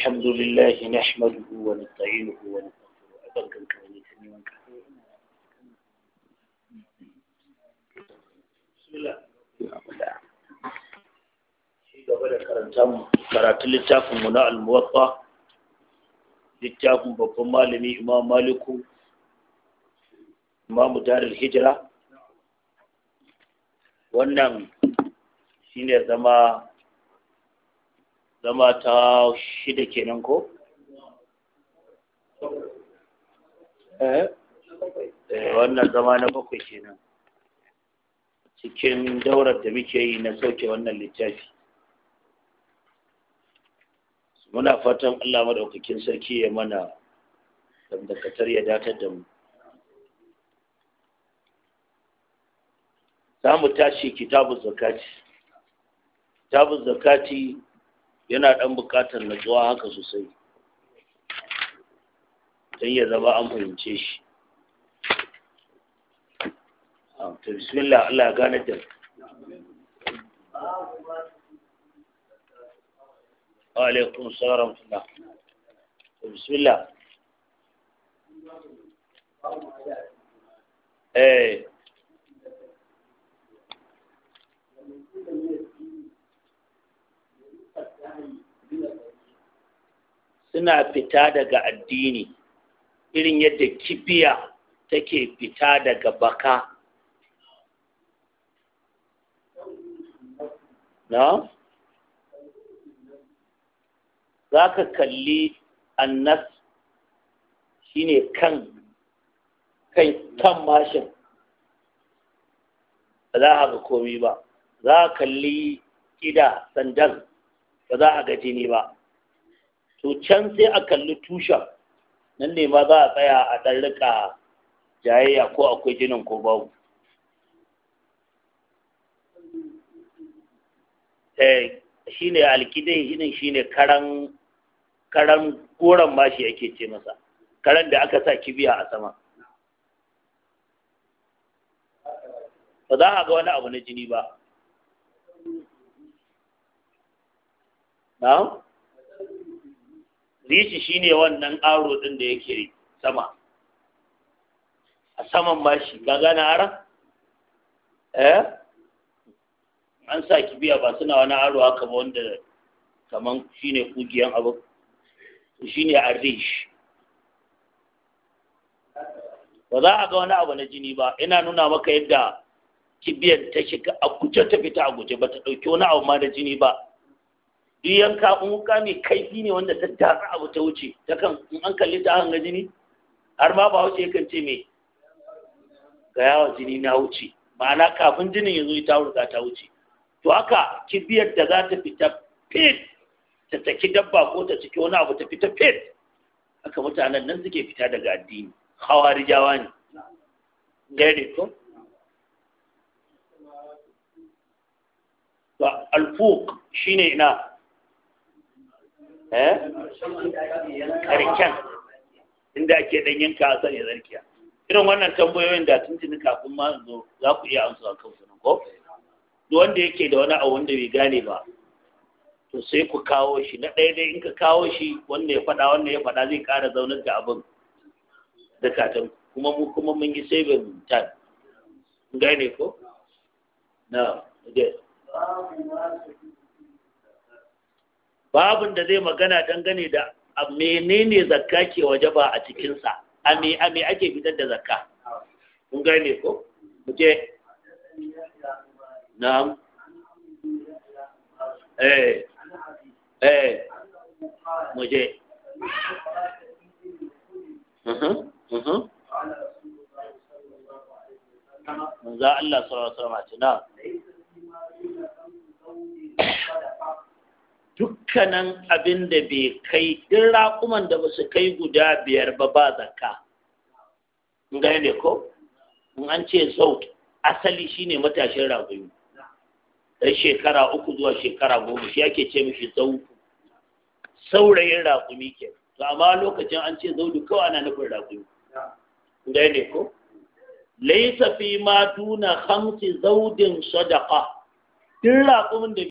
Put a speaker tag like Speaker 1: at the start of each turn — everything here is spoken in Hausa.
Speaker 1: الحمد لله نحمده ونستعينه ونستغفره بسم الله gaba da karatun littafinmu na al-muwatta littafin babban malami imam maliku imamu darul hijira wannan shine zama ta shida kenan ko wannan zama na bakwai kenan cikin daurar da muke yi na sauke wannan littafi. Muna fatan Allah madaukakin sarki ya mana dakatar ya datar da mu. Za mu tashi kitabun zakati. Kitabun zakati yana ɗan buƙatar natsuwa haka sosai don ya zama an fahimce shi. To bismillah, Allah ya gane da wa alaikum salam wa to bismillah. Suna fita daga addini irin yadda kibiya take fita daga baka. Na? Za ka kalli annas shi ne kan mashin, ba za a ga komi ba. Za ka kalli ƙida sandan, ba za a ga jini ba. To can sai a kalli tushen, nan ne ma za a tsaya a ɗan riƙa jayayya ko akwai jinin ko babu. Shi ne alkidai shi ne karan goron mashi ake ce masa, karan da aka sa kibiya a sama. Ba za a ga wani abu na jini ba. Na? Rishi shi ne wannan aro ɗin da yake sama, a saman mashi, ka gane aron? An sa kibiya ba suna wani aro haka ba wanda kaman shi ne kugiyan abu, shi ne arish. Ba za a ga wani abu na jini ba, ina nuna maka yadda kibiyar ta shiga a guje ta fita a guje, ba ta ɗauki wani abu ma da jini ba. Duk yanka in wuka mai kaifi ne wanda ta tatsa abu ta wuce, ta kan in an kalli ta hanga jini, har ma ba wuce yakan ce me ga yawa jini na wuce, ma'ana kafin jinin ya zo ta wurga ta wuce. To haka kibiyar da za ta fita fit ta taki dabba ko ta ciki wani abu ta fita fit, haka mutanen nan suke fita daga addini, hawarijawa ne. Gane ko? To alfuq shine ina karken inda ake dan yanka a sanya zarkiya. Irin wannan tambayoyin da tuntuni kafin ma zo za ku iya amsa a kansu ko? Duk wanda yake da wani abu wanda bai gane ba, to sai ku kawo shi. Na ɗaya dai in ka kawo shi wanda ya faɗa zai ƙara zaunar da abin da katon kuma mun yi saving time. Gane ko? Na, babin da zai magana dangane da menene zakka ke wajaba a cikinsa, a me ake fitar da zakka. Kun gane ko? Muje. Na'am. Muje. Manzo Allah sallallahu alaihi wasallam. Dukkanin abin da bai kai ɗin raƙuman da ba su kai guda 5 ba zakka. Gane ko? In an ce zaut asali shine matashin raƙumi. Dan shekara 3 zuwa shekara 10 shi ake ce mishi zautu. Saurayin raƙumi ke. To amma lokacin an ce zautu kawai ana nufin raƙumi. Gane ko? Laysa fi ma duna 5 zaudin sadaqa. Ɗin raƙumin da